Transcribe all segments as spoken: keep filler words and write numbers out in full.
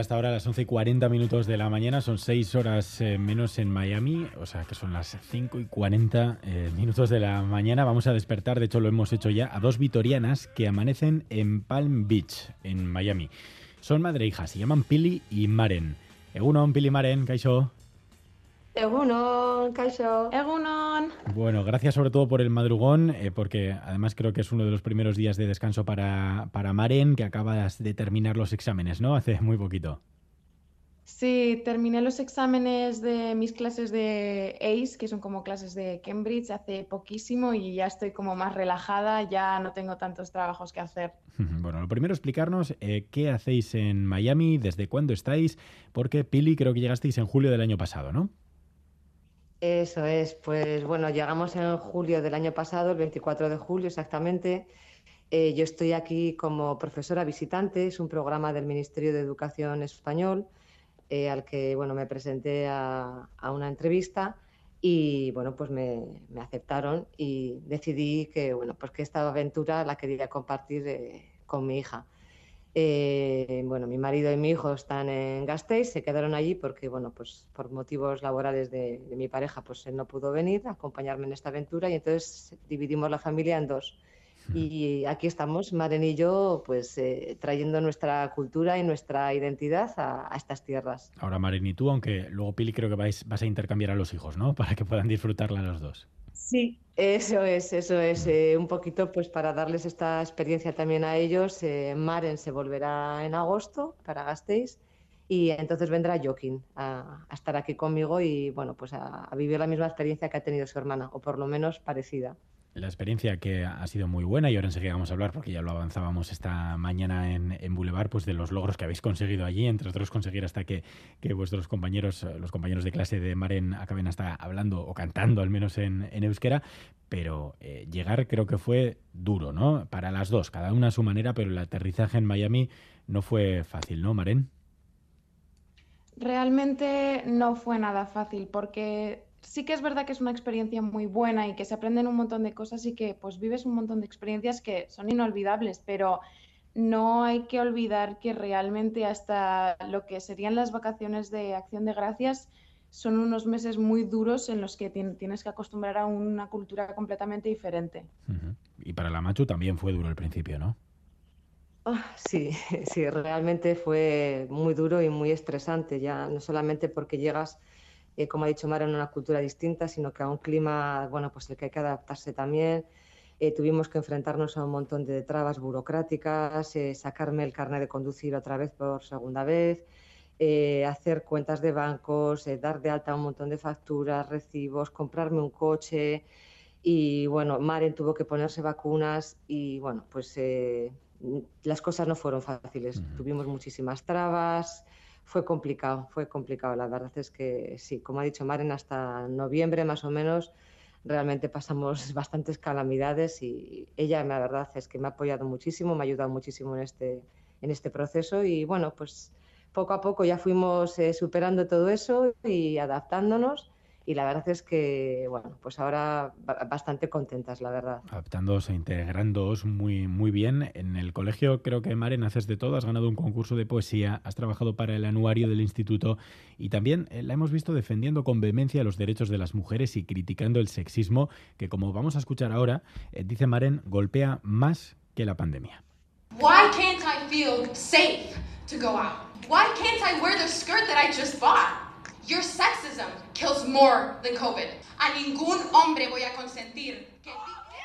hasta ahora las once y cuarenta minutos de la mañana, son seis horas eh, menos en Miami, o sea que son las cinco y cuarenta eh, minutos de la mañana. Vamos a despertar, de hecho lo hemos hecho ya, a dos vitorianas que amanecen en Palm Beach, en Miami. Son madre e hija, se llaman Pili y Maren. Egunon, Pili, Maren, kaixo. Egunon, kaixo. Egunon. Bueno, gracias sobre todo por el madrugón, eh, porque además creo que es uno de los primeros días de descanso para, para Maren, que acabas de terminar los exámenes, ¿no? Hace muy poquito. Sí, terminé los exámenes de mis clases de A C E, que son como clases de Cambridge, hace poquísimo y ya estoy como más relajada, ya no tengo tantos trabajos que hacer. Bueno, lo primero explicarnos eh, qué hacéis en Miami, desde cuándo estáis, porque Pili creo que llegasteis en julio del año pasado, ¿no? Eso es, pues bueno, llegamos en julio del año pasado, el veinticuatro de julio exactamente. Eh, yo estoy aquí como profesora visitante, es un programa del Ministerio de Educación español eh, al que bueno, me presenté a, a una entrevista y bueno, pues me, me aceptaron y decidí que, bueno, pues que esta aventura la quería compartir eh, con mi hija. Eh, bueno, mi marido y mi hijo están en Gasteiz, se quedaron allí porque, bueno, pues por motivos laborales de, de mi pareja, pues él no pudo venir a acompañarme en esta aventura y entonces dividimos la familia en dos. Y aquí estamos, Maren y yo, pues eh, trayendo nuestra cultura y nuestra identidad a, a estas tierras. Ahora Maren y tú, aunque luego Pili creo que vais, vas a intercambiar a los hijos, ¿no? Para que puedan disfrutarla los dos. Sí, eso es, eso es, eh, un poquito pues para darles esta experiencia también a ellos. Eh, Maren se volverá en agosto para Gasteiz y entonces vendrá Joaquín a, a estar aquí conmigo y bueno, pues a, a vivir la misma experiencia que ha tenido su hermana, o por lo menos parecida. La experiencia que ha sido muy buena y ahora enseguida vamos a hablar, porque ya lo avanzábamos esta mañana en, en Boulevard, pues de los logros que habéis conseguido allí, entre otros conseguir hasta que, que vuestros compañeros, los compañeros de clase de Maren acaben hasta hablando o cantando al menos en, en euskera, pero eh, llegar creo que fue duro, ¿no? Para las dos, cada una a su manera, pero el aterrizaje en Miami no fue fácil, ¿no, Maren? Realmente no fue nada fácil porque sí que es verdad que es una experiencia muy buena y que se aprenden un montón de cosas y que pues vives un montón de experiencias que son inolvidables, pero no hay que olvidar que realmente hasta lo que serían las vacaciones de Acción de Gracias son unos meses muy duros en los que tienes que acostumbrar a una cultura completamente diferente. Uh-huh. Y para la Machu también fue duro al principio, ¿no? Oh, sí, sí, realmente fue muy duro y muy estresante, ya no solamente porque llegas, eh, como ha dicho Mara, en una cultura distinta, sino que a un clima, bueno, pues el que hay que adaptarse también. Eh, tuvimos que enfrentarnos a un montón de trabas burocráticas, eh, sacarme el carnet de conducir otra vez por segunda vez, eh, hacer cuentas de bancos, eh, dar de alta un montón de facturas, recibos, comprarme un coche y bueno, Maren tuvo que ponerse vacunas y bueno, pues eh, las cosas no fueron fáciles. Uh-huh. Tuvimos muchísimas trabas, fue complicado, fue complicado. La verdad es que sí, como ha dicho Maren, hasta noviembre más o menos realmente pasamos bastantes calamidades y ella, la verdad es que me ha apoyado muchísimo, me ha ayudado muchísimo en este, en este proceso y bueno, pues poco a poco ya fuimos eh, superando todo eso y adaptándonos. Y la verdad es que, bueno, pues ahora bastante contentas, la verdad. Adaptándoos e integrándoos muy, muy bien. En el colegio creo que, Maren, haces de todo. Has ganado un concurso de poesía, has trabajado para el anuario del instituto y también eh, la hemos visto defendiendo con vehemencia los derechos de las mujeres y criticando el sexismo que, como vamos a escuchar ahora, eh, dice Maren, golpea más que la pandemia. Why can't I feel safe to go out? Why can't I wear the skirt that I just bought? Your sexism kills more than COVID. A ningún hombre voy a consentir que...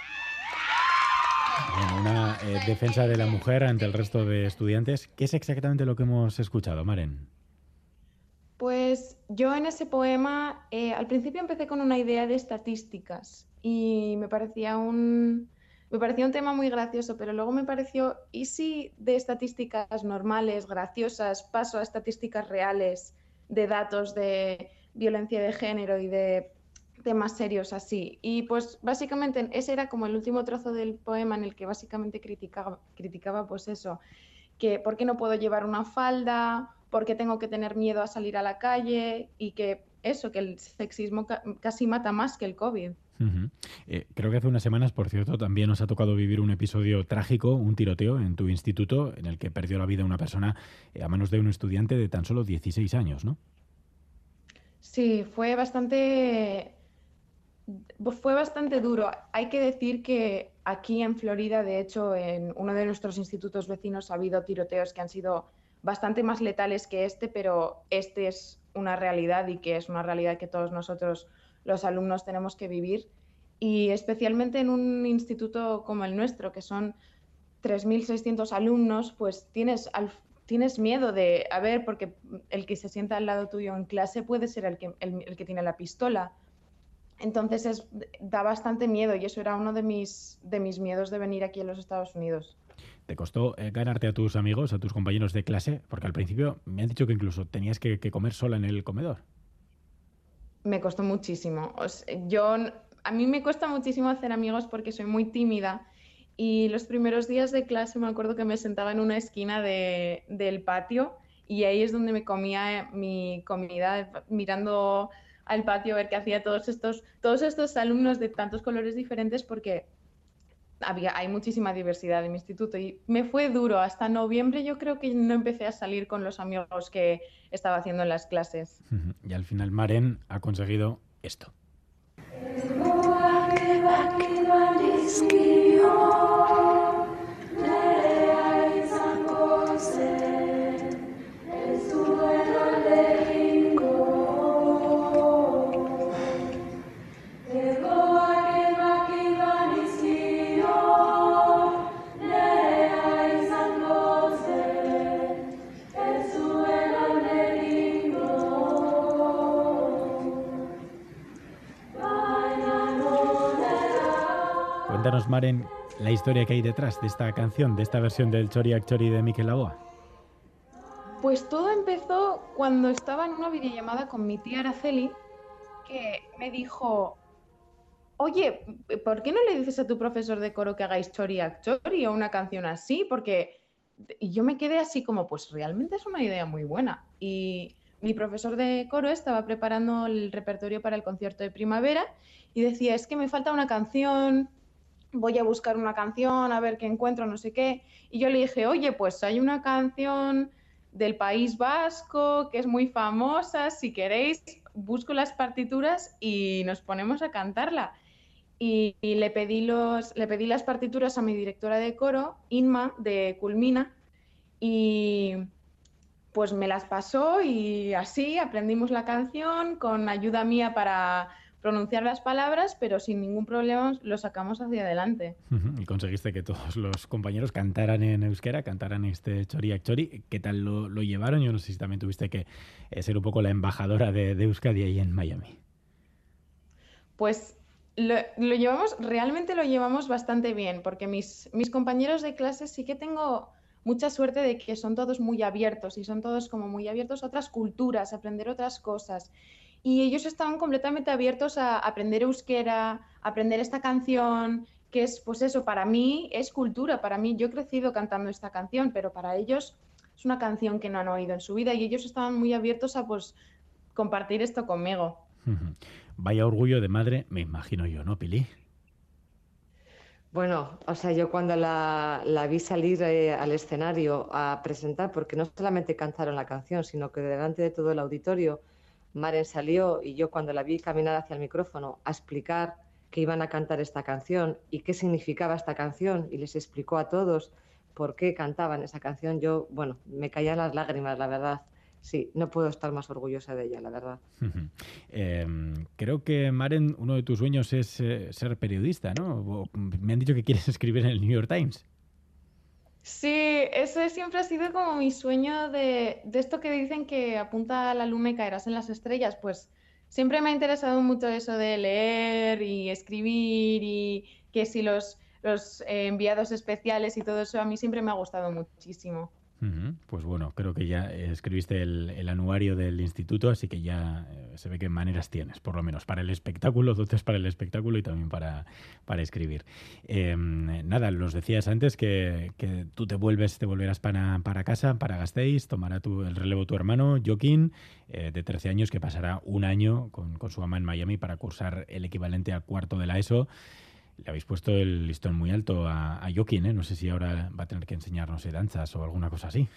Bueno, una eh, defensa de la mujer ante el resto de estudiantes. ¿Qué es exactamente lo que hemos escuchado, Maren? Pues yo en ese poema, eh, al principio empecé con una idea de estadísticas y me parecía un... Me parecía un tema muy gracioso, pero luego me pareció, ¿y si de estadísticas normales, graciosas, paso a estadísticas reales de datos de violencia de género y de temas serios así? Y pues básicamente ese era como el último trozo del poema en el que básicamente criticaba, criticaba pues eso, que por qué no puedo llevar una falda, por qué tengo que tener miedo a salir a la calle y que eso, que el sexismo ca- casi mata más que el COVID. Uh-huh. Eh, creo que hace unas semanas, por cierto, también nos ha tocado vivir un episodio trágico, un tiroteo en tu instituto en el que perdió la vida una persona eh, a manos de un estudiante de tan solo dieciséis años, ¿no? Sí, fue bastante, fue bastante duro. Hay que decir que aquí en Florida, de hecho, en uno de nuestros institutos vecinos ha habido tiroteos que han sido bastante más letales que este, pero este es una realidad y que es una realidad que todos nosotros, los alumnos, tenemos que vivir. Y especialmente en un instituto como el nuestro, que son tres mil seiscientos alumnos, pues tienes, al, tienes miedo de, a ver, porque el que se sienta al lado tuyo en clase puede ser el que, el, el que tiene la pistola. Entonces es, da bastante miedo y eso era uno de mis, de mis miedos de venir aquí a los Estados Unidos. ¿Te costó eh, ganarte a tus amigos, a tus compañeros de clase? Porque al principio me han dicho que incluso tenías que, que comer sola en el comedor. Me costó muchísimo. O sea, yo, a mí me cuesta muchísimo hacer amigos porque soy muy tímida y los primeros días de clase me acuerdo que me sentaba en una esquina de, del patio y ahí es donde me comía mi comida mirando al patio a ver qué hacía todos estos, todos estos alumnos de tantos colores diferentes porque había, hay muchísima diversidad en mi instituto y me fue duro. Hasta noviembre yo creo que no empecé a salir con los amigos que estaba haciendo en las clases. Y al final Maren ha conseguido esto. Cuéntanos, Maren, la historia que hay detrás de esta canción, de esta versión del Choriak Chori de Mikel Laboa. Pues todo empezó cuando estaba en una videollamada con mi tía Araceli, que me dijo, oye, ¿por qué no le dices a tu profesor de coro que hagáis Choriak Chori o una canción así? Porque y yo me quedé así como, pues realmente es una idea muy buena. Y mi profesor de coro estaba preparando el repertorio para el concierto de primavera y decía, es que me falta una canción, voy a buscar una canción, a ver qué encuentro, no sé qué. Y yo le dije, oye, pues hay una canción del País Vasco que es muy famosa, si queréis, busco las partituras y nos ponemos a cantarla. Y, y le, pedí los, le pedí las partituras a mi directora de coro, Inma, de Culmina, y pues me las pasó y así aprendimos la canción con ayuda mía para pronunciar las palabras, pero sin ningún problema lo sacamos hacia adelante. Uh-huh. Y conseguiste que todos los compañeros cantaran en euskera, cantaran este Choriak Chori. ¿Qué tal lo, lo llevaron? Yo no sé si también tuviste que eh, ser un poco la embajadora de, de Euskadi ahí en Miami. Pues lo, lo llevamos, realmente lo llevamos bastante bien, porque mis, mis compañeros de clase sí que tengo mucha suerte de que son todos muy abiertos y son todos como muy abiertos a otras culturas, a aprender otras cosas. Y ellos estaban completamente abiertos a aprender euskera, a aprender esta canción, que es, pues eso, para mí es cultura, para mí, yo he crecido cantando esta canción, pero para ellos es una canción que no han oído en su vida y ellos estaban muy abiertos a, pues, compartir esto conmigo. Uh-huh. Vaya orgullo de madre, me imagino yo, ¿no, Pili? Bueno, o sea, yo cuando la, la vi salir eh, al escenario a presentar, porque no solamente cantaron la canción, sino que delante de todo el auditorio, Maren salió y yo cuando la vi caminar hacia el micrófono a explicar que iban a cantar esta canción y qué significaba esta canción y les explicó a todos por qué cantaban esa canción, yo, bueno, me caían las lágrimas, la verdad. Sí, no puedo estar más orgullosa de ella, la verdad. Uh-huh. Eh, creo que, Maren, uno de tus sueños es eh, ser periodista, ¿no? O, me han dicho que quieres escribir en el New York Times. Sí, ese siempre ha sido como mi sueño de, de esto que dicen que apunta a la luna y caerás en las estrellas. Pues siempre me ha interesado mucho eso de leer y escribir y que si los, los eh, enviados especiales y todo eso a mí siempre me ha gustado muchísimo. Uh-huh. Pues bueno, creo que ya escribiste el, el anuario del instituto, así que ya se ve que maneras tienes, por lo menos, para el espectáculo, dotes para el espectáculo y también para, para escribir. Eh, nada, los decías antes que, que tú te vuelves, te volverás para, para casa, para Gasteiz, tomará tu, el relevo tu hermano, Joaquín, eh, de trece años, que pasará un año con, con su mamá en Miami para cursar el equivalente a cuarto de la ESO. Le habéis puesto el listón muy alto a, a Joaquín, ¿eh? No sé si ahora va a tener que enseñar, no sé, danzas o alguna cosa así.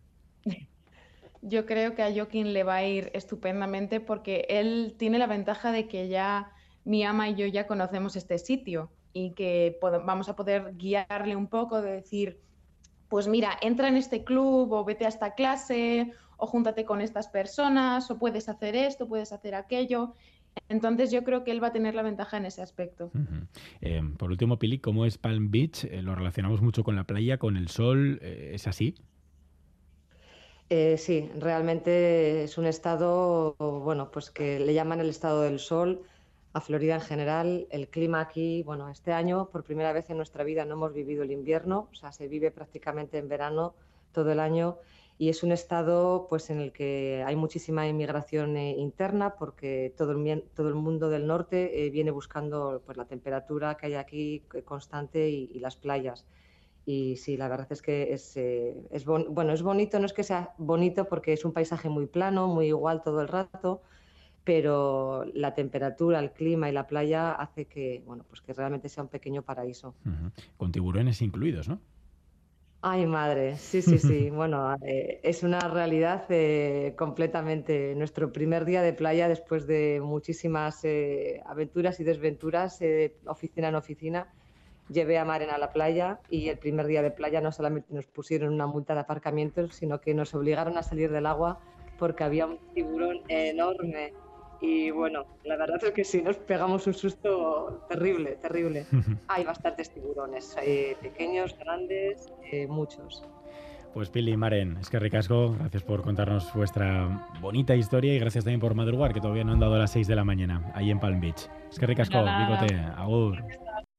Yo creo que a Joaquín le va a ir estupendamente porque él tiene la ventaja de que ya mi ama y yo ya conocemos este sitio y que vamos a poder guiarle un poco, de decir, pues mira, entra en este club o vete a esta clase o júntate con estas personas o puedes hacer esto, puedes hacer aquello. Entonces yo creo que él va a tener la ventaja en ese aspecto. Uh-huh. Eh, por último, Pili, ¿cómo es Palm Beach? Eh, lo relacionamos mucho con la playa, con el sol, eh, ¿es así? Eh, sí, realmente es un estado, bueno, pues que le llaman el estado del sol a Florida en general. El clima aquí, bueno, este año por primera vez en nuestra vida no hemos vivido el invierno, o sea, se vive prácticamente en verano todo el año. Y es un estado pues, en el que hay muchísima inmigración eh, interna porque todo el, todo el mundo del norte eh, viene buscando pues, la temperatura que hay aquí eh, constante y, y las playas. Y sí, la verdad es que es, eh, es, bon bueno, es bonito, no es que sea bonito porque es un paisaje muy plano, muy igual todo el rato, pero la temperatura, el clima y la playa hace que, bueno, pues que realmente sea un pequeño paraíso. Uh-huh. Con tiburones incluidos, ¿no? Ay, madre, sí, sí, sí. Bueno, eh, es una realidad eh, completamente. Nuestro primer día de playa, después de muchísimas eh, aventuras y desventuras, eh, oficina en oficina, llevé a Maren a la playa y el primer día de playa no solamente nos pusieron una multa de aparcamiento, sino que nos obligaron a salir del agua porque había un tiburón enorme. Y bueno, la verdad es que sí, nos pegamos un susto terrible, terrible. Hay bastantes tiburones, hay pequeños, grandes, eh, muchos. Pues Pili, Maren, es que ricasco, gracias por contarnos vuestra bonita historia y gracias también por madrugar, que todavía no han dado a las seis de la mañana, ahí en Palm Beach. Es que ricasco, bigote, agur.